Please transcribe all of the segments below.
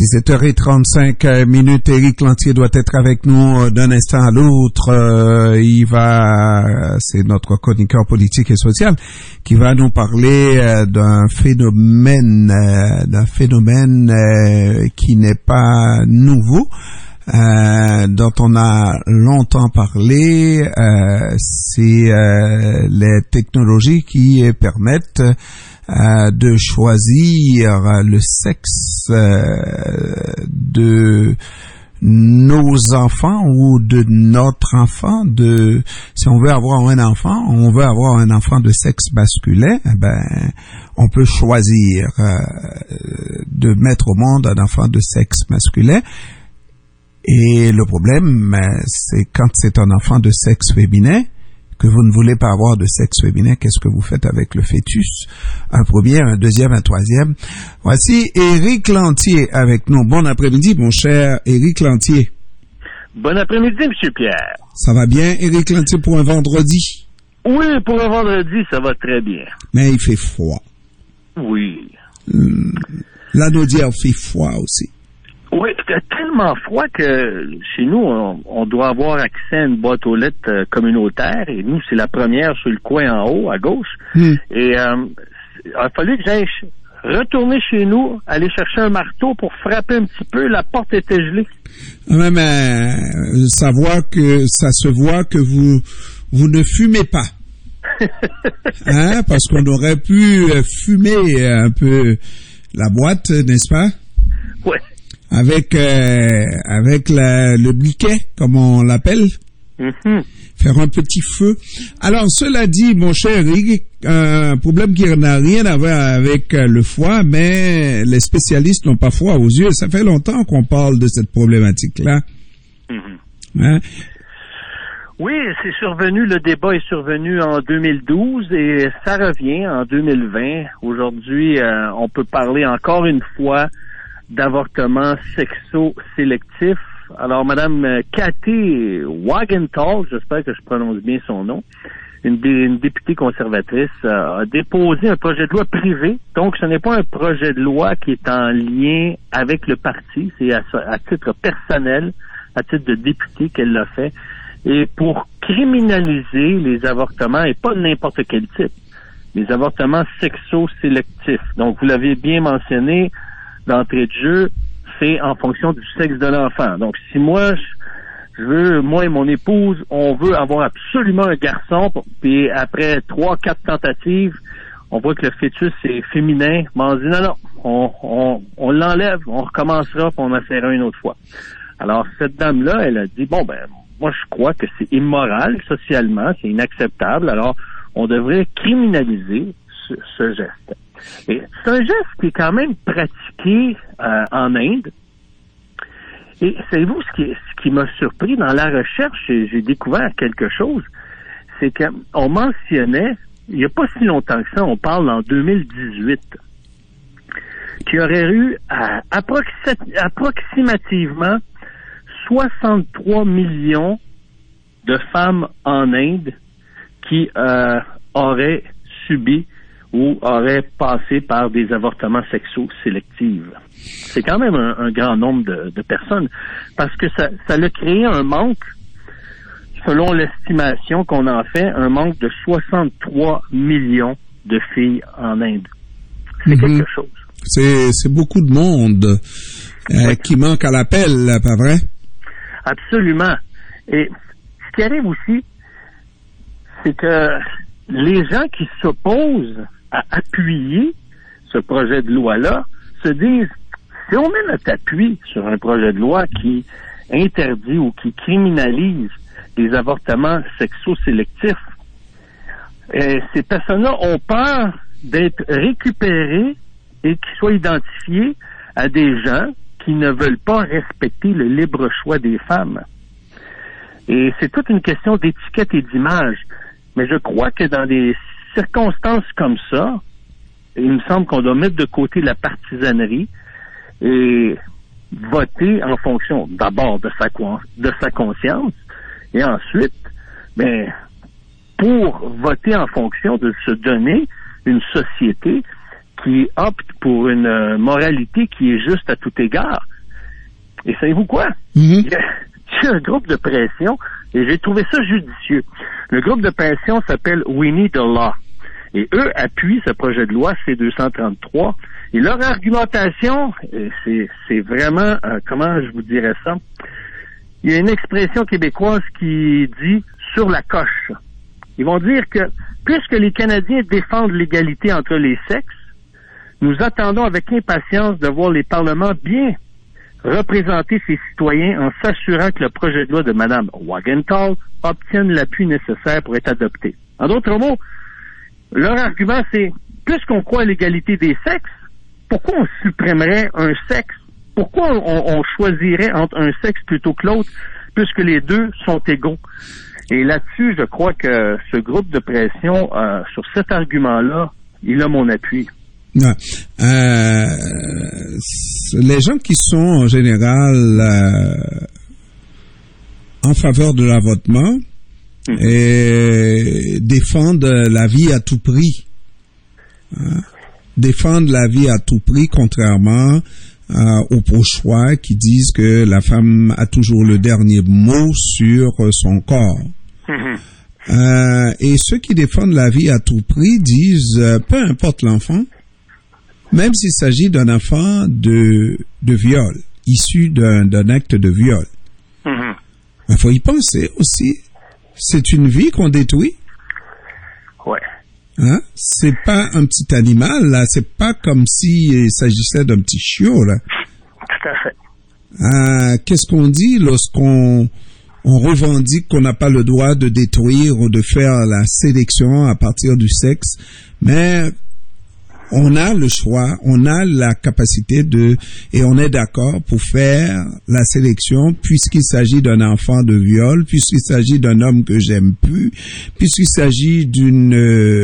17h35 minutes. Éric Lantier doit être avec nous d'un instant à l'autre. C'est notre chroniqueur politique et social qui va nous parler d'un phénomène qui n'est pas nouveau, dont on a longtemps parlé. C'est les technologies qui permettent de choisir le sexe de nos enfants ou de notre enfant. Si on veut avoir un enfant, de sexe masculin, on peut choisir de mettre au monde un enfant de sexe masculin. Et le problème, c'est quand c'est un enfant de sexe féminin, que vous ne voulez pas avoir de sexe féminin, qu'est-ce que vous faites avec le fœtus? Un premier, un deuxième, un troisième. Voici Éric Lantier avec nous. Bon après-midi, mon cher Éric Lantier. Bon après-midi, M. Pierre. Ça va bien, Éric Lantier, pour un vendredi? Oui, pour un vendredi, ça va très bien. Mais il fait froid. Oui. La Naudière fait froid aussi. Oui, c'est tellement froid que chez nous, on doit avoir accès à une boîte aux lettres communautaire. Et nous, c'est la première sur le coin en haut, à gauche. Et il a fallu que j'aille retourner chez nous, aller chercher un marteau pour frapper un petit peu. La porte était gelée. Ouais, mais ça se voit que vous ne fumez pas. Parce qu'on aurait pu fumer un peu la boîte, n'est-ce pas? Oui. Avec le briquet, comme on l'appelle. Faire un petit feu. Alors, cela dit, mon cher Eric, un problème qui n'a rien à voir avec le foie, mais les spécialistes n'ont pas froid aux yeux. Ça fait longtemps qu'on parle de cette problématique-là. Hein? Oui, le débat est survenu en 2012 et ça revient en 2020. Aujourd'hui, on peut parler encore une fois d'avortement sexo-sélectif. Alors, Madame Cathy Wagenthal, j'espère que je prononce bien son nom, une députée conservatrice, a déposé un projet de loi privé. Donc, ce n'est pas un projet de loi qui est en lien avec le parti. C'est à titre personnel, à titre de députée qu'elle l'a fait. Et pour criminaliser les avortements, et pas n'importe quel type, les avortements sexo-sélectifs. Donc, vous l'avez bien mentionné, d'entrée de jeu, c'est en fonction du sexe de l'enfant. Donc, si moi et mon épouse, on veut avoir absolument un garçon, puis après 3-4 tentatives, on voit que le fœtus est féminin, mais on dit non, on l'enlève, on recommencera, puis on essaiera une autre fois. Alors, cette dame-là, elle a dit, moi, je crois que c'est immoral, socialement, c'est inacceptable, alors on devrait criminaliser ce geste. Et c'est un geste qui est quand même pratiqué en Inde. Et savez-vous ce qui m'a surpris dans la recherche, j'ai découvert quelque chose, c'est qu'on mentionnait, il n'y a pas si longtemps que ça, on parle en 2018, qu'il y aurait eu approximativement 63 millions de femmes en Inde qui auraient subi ou auraient passé par des avortements sexo-sélectifs. C'est quand même un grand nombre de personnes, parce que ça a créé un manque, selon l'estimation qu'on en fait, un manque de 63 millions de filles en Inde. C'est quelque chose. C'est beaucoup de monde qui manque à l'appel, pas vrai? Absolument. Et ce qui arrive aussi, c'est que les gens qui s'opposent à appuyer ce projet de loi-là se disent, si on met notre appui sur un projet de loi qui interdit ou qui criminalise les avortements sexo-sélectifs, ces personnes-là ont peur d'être récupérées et qu'ils soient identifiés à des gens qui ne veulent pas respecter le libre choix des femmes. Et c'est toute une question d'étiquette et d'image. Mais je crois que dans des circonstances comme ça, il me semble qu'on doit mettre de côté la partisanerie et voter en fonction d'abord de sa conscience et ensuite, pour voter en fonction de se donner une société qui optent pour une moralité qui est juste à tout égard. Et savez-vous quoi? Il y a un groupe de pression, et j'ai trouvé ça judicieux. Le groupe de pression s'appelle We Need a Law. Et eux appuient ce projet de loi C-233. Et leur argumentation, c'est vraiment, comment je vous dirais ça? Il y a une expression québécoise qui dit « sur la coche ». Ils vont dire que, puisque les Canadiens défendent l'égalité entre les sexes, nous attendons avec impatience de voir les parlements bien représenter ces citoyens en s'assurant que le projet de loi de Mme Wagenthal obtienne l'appui nécessaire pour être adopté. En d'autres mots, leur argument, c'est, puisqu'on croit à l'égalité des sexes, pourquoi on supprimerait un sexe? Pourquoi on choisirait entre un sexe plutôt que l'autre, puisque les deux sont égaux? Et là-dessus, je crois que ce groupe de pression, sur cet argument-là, il a mon appui. Ouais. Les gens qui sont en général en faveur de l'avortement et défendent la vie à tout prix. Défendent la vie à tout prix, contrairement aux pro-choix qui disent que la femme a toujours le dernier mot sur son corps. Et ceux qui défendent la vie à tout prix disent, peu importe l'enfant, même s'il s'agit d'un enfant de viol, issu d'un acte de viol. Il faut y penser aussi. C'est une vie qu'on détruit. Ouais. Hein? C'est pas un petit animal, là. C'est pas comme s'il s'agissait d'un petit chiot, là. Tout à fait. Qu'est-ce qu'on dit lorsqu'on revendique qu'on n'a pas le droit de détruire ou de faire la sélection à partir du sexe, mais on a le choix, on a la capacité et on est d'accord pour faire la sélection puisqu'il s'agit d'un enfant de viol, puisqu'il s'agit d'un homme que j'aime plus, puisqu'il s'agit d'une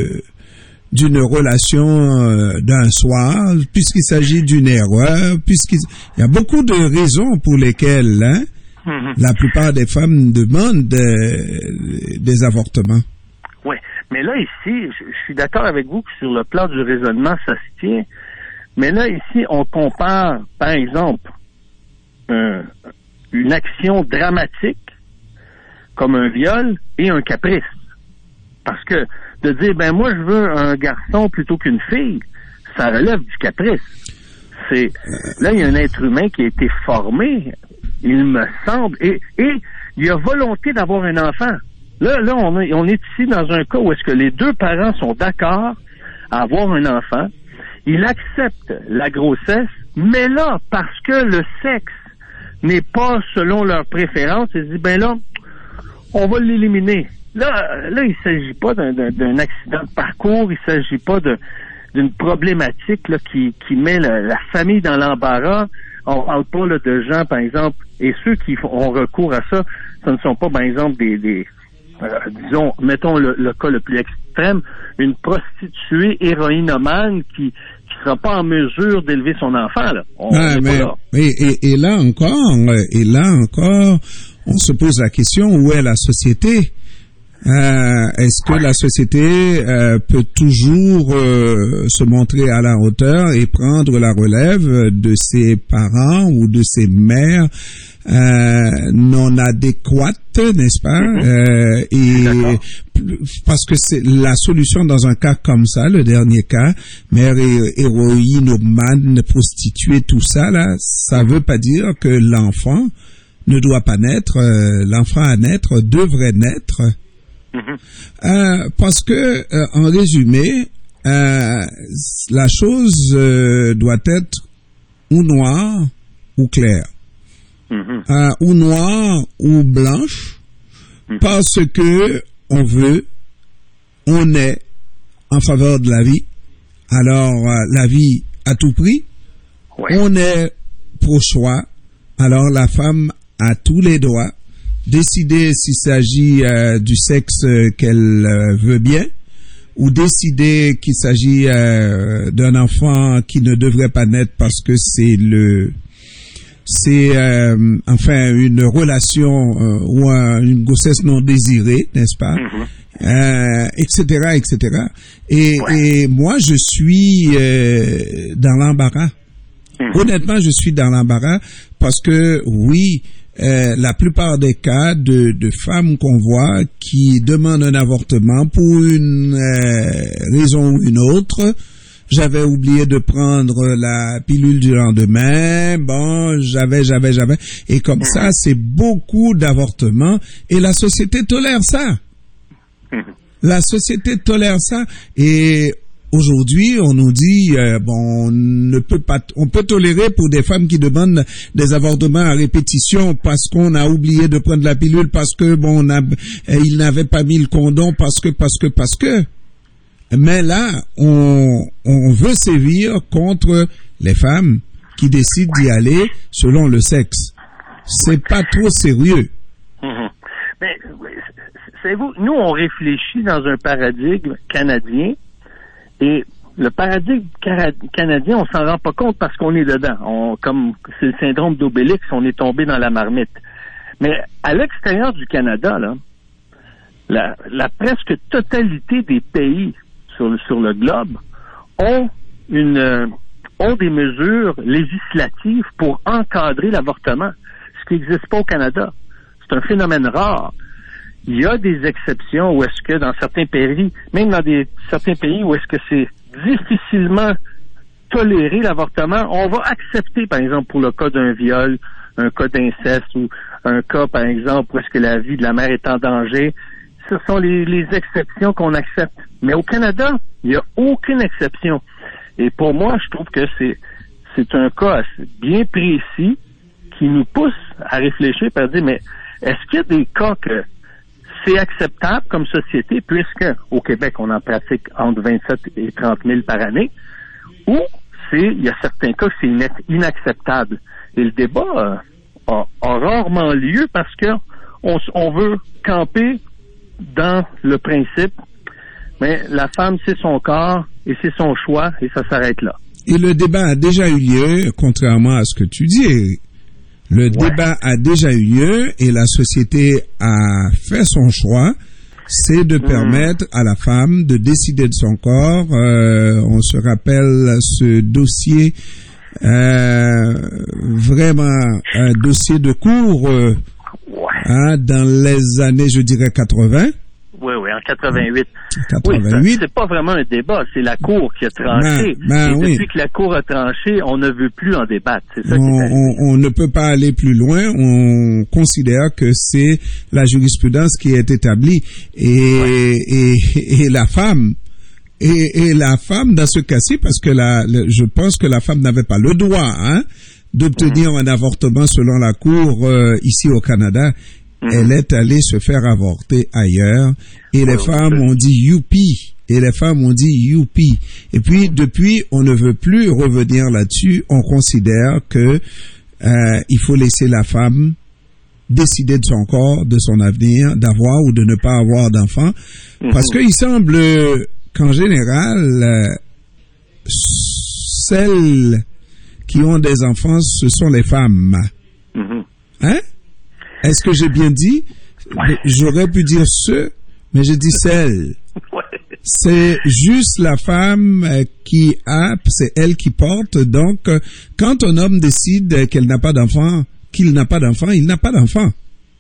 relation d'un soir, puisqu'il s'agit d'une erreur, il y a beaucoup de raisons pour lesquelles, la plupart des femmes demandent des avortements. Oui, mais là, ici, je suis d'accord avec vous que sur le plan du raisonnement, ça se tient. Mais là, ici, on compare, par exemple, une action dramatique, comme un viol, et un caprice. Parce que de dire, ben moi, je veux un garçon plutôt qu'une fille, ça relève du caprice. Là, il y a un être humain qui a été formé, il me semble, et il y a volonté d'avoir un enfant. Là, on est ici dans un cas où est-ce que les deux parents sont d'accord à avoir un enfant. Ils acceptent la grossesse, mais là, parce que le sexe n'est pas selon leur préférence, ils disent, ben là, on va l'éliminer. Là, il s'agit pas d'un accident de parcours, il s'agit pas d'une problématique là, qui met la famille dans l'embarras. On parle pas là, de gens, par exemple, et ceux qui ont recours à ça, ce ne sont pas, par exemple, disons, mettons le cas le plus extrême, une prostituée héroïnomane qui sera pas en mesure d'élever son enfant, là. Et là encore, on se pose la question, où est la société? Est-ce que la société peut toujours se montrer à la hauteur et prendre la relève de ses parents ou de ses mères non adéquates, n'est-ce pas? Et parce que c'est la solution dans un cas comme ça, le dernier cas, mère héroïnomane, prostituée, tout ça là, ça veut pas dire que l'enfant ne doit pas naître. L'enfant à naître devrait naître. Parce que, en résumé, la chose doit être ou noire ou claire, ou noire ou blanche, parce que on est en faveur de la vie. Alors, la vie à tout prix, on est pro-choix. Alors, la femme a tous les droits. Décider s'il s'agit du sexe qu'elle veut bien, ou décider qu'il s'agit d'un enfant qui ne devrait pas naître parce que c'est enfin une relation ou une grossesse non désirée, n'est-ce pas? etc. Et moi, je suis dans l'embarras. Honnêtement, je suis dans l'embarras parce que, oui, la plupart des cas de femmes qu'on voit qui demandent un avortement pour une raison ou une autre. J'avais oublié de prendre la pilule du lendemain. Bon, j'avais. Et comme ça, c'est beaucoup d'avortements. Et la société tolère ça. La société tolère ça. Et aujourd'hui, on nous dit, on peut tolérer pour des femmes qui demandent des avortements à répétition parce qu'on a oublié de prendre la pilule, parce que il n'avait pas mis le condom, parce que. Mais là, on veut sévir contre les femmes qui décident d'y aller selon le sexe. C'est pas trop sérieux. Mais, savez-vous, nous, on réfléchit dans un paradigme canadien, et le paradigme canadien, on s'en rend pas compte parce qu'on est dedans. Comme c'est le syndrome d'Obélix, on est tombé dans la marmite. Mais à l'extérieur du Canada, là, la presque totalité des pays sur le globe ont des mesures législatives pour encadrer l'avortement, ce qui n'existe pas au Canada. C'est un phénomène rare. Il y a des exceptions où est-ce que dans certains pays, même dans certains pays où est-ce que c'est difficilement toléré l'avortement, on va accepter, par exemple, pour le cas d'un viol, un cas d'inceste ou un cas, par exemple, où est-ce que la vie de la mère est en danger. Ce sont les exceptions qu'on accepte. Mais au Canada, il n'y a aucune exception. Et pour moi, je trouve que c'est un cas bien précis qui nous pousse à réfléchir et à dire, mais est-ce qu'il y a des cas que c'est acceptable comme société, puisque au Québec, on en pratique entre 27 et 30 000 par année, ou il y a certains cas que c'est inacceptable. Et le débat a rarement lieu parce que on veut camper dans le principe, mais la femme, c'est son corps et c'est son choix et ça s'arrête là. Et le débat a déjà eu lieu, contrairement à ce que tu dis. Le débat a déjà eu lieu et la société a fait son choix. C'est de permettre à la femme de décider de son corps. On se rappelle ce dossier, vraiment un dossier de cours dans les années, je dirais, 80. Oui, en 88. 88. Oui, c'est pas vraiment un débat, c'est la Cour qui a tranché. Et depuis que la Cour a tranché, on ne veut plus en débattre. C'est ça on ne peut pas aller plus loin. On considère que c'est la jurisprudence qui est établie. Et la femme, et la femme dans ce cas-ci, parce que je pense que la femme n'avait pas le droit, d'obtenir un avortement selon la Cour ici au Canada. Elle est allée se faire avorter ailleurs et les femmes ont dit youpi et les femmes ont dit youpi. Et puis depuis, on ne veut plus revenir là-dessus. On considère que il faut laisser la femme décider de son corps, de son avenir, d'avoir ou de ne pas avoir d'enfant, parce qu'il semble qu'en général, celles qui ont des enfants, ce sont les femmes. Hein? Est-ce que j'ai bien dit? J'aurais pu dire ce, mais j'ai dit celle. C'est juste la femme c'est elle qui porte. Donc, quand un homme décide qu'il n'a pas d'enfant, il n'a pas d'enfant.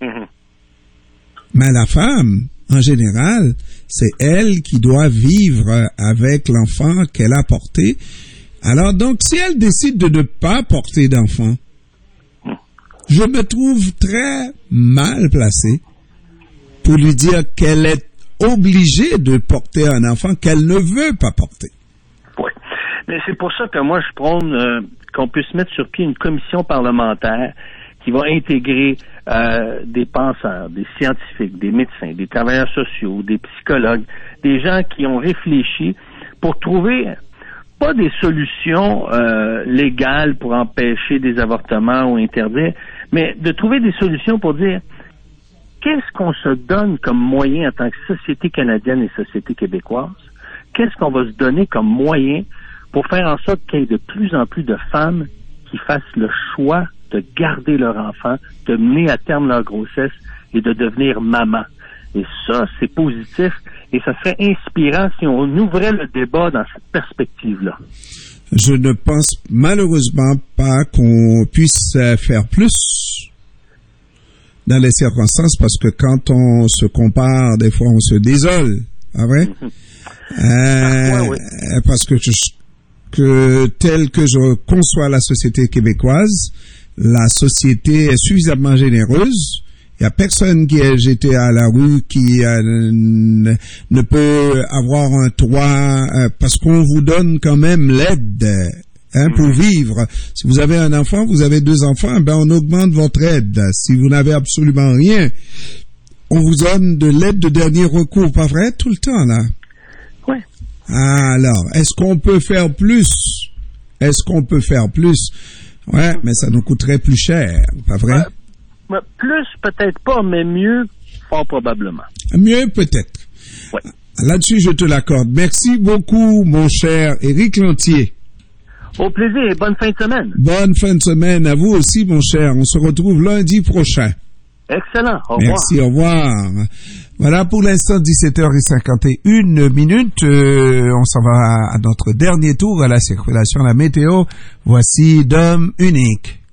Mais la femme, en général, c'est elle qui doit vivre avec l'enfant qu'elle a porté. Alors, donc, si elle décide de ne pas porter d'enfant, je me trouve très mal placé pour lui dire qu'elle est obligée de porter un enfant qu'elle ne veut pas porter. Oui, mais c'est pour ça que moi je prône qu'on puisse mettre sur pied une commission parlementaire qui va intégrer des penseurs, des scientifiques, des médecins, des travailleurs sociaux, des psychologues, des gens qui ont réfléchi pour trouver pas des solutions légales pour empêcher des avortements ou interdire, mais de trouver des solutions pour dire qu'est-ce qu'on se donne comme moyen en tant que société canadienne et société québécoise, qu'est-ce qu'on va se donner comme moyen pour faire en sorte qu'il y ait de plus en plus de femmes qui fassent le choix de garder leur enfant, de mener à terme leur grossesse et de devenir maman. Et ça, c'est positif. Et ça serait inspirant si on ouvrait le débat dans cette perspective-là. Je ne pense malheureusement pas qu'on puisse faire plus dans les circonstances, parce que quand on se compare, des fois on se désole, pas vrai? Oui. Parce que tel que je conçois la société québécoise, la société est suffisamment généreuse. Il y a personne qui est jeté à la rue qui ne peut avoir un toit, parce qu'on vous donne quand même l'aide pour vivre. Si vous avez un enfant, vous avez 2 enfants, ben on augmente votre aide. Si vous n'avez absolument rien, on vous donne de l'aide de dernier recours, pas vrai, tout le temps là. Oui. Alors, est-ce qu'on peut faire plus? Ouais, mais ça nous coûterait plus cher, pas vrai? Plus, peut-être pas, mais mieux, fort probablement. Mieux, peut-être. Oui. Là-dessus, je te l'accorde. Merci beaucoup, mon cher Éric Lantier. Au plaisir et bonne fin de semaine. Bonne fin de semaine à vous aussi, mon cher. On se retrouve lundi prochain. Excellent. Au revoir. Merci, au revoir. Voilà, pour l'instant, 17h51. On s'en va à notre dernier tour à la circulation, la météo. Voici Dom Unique.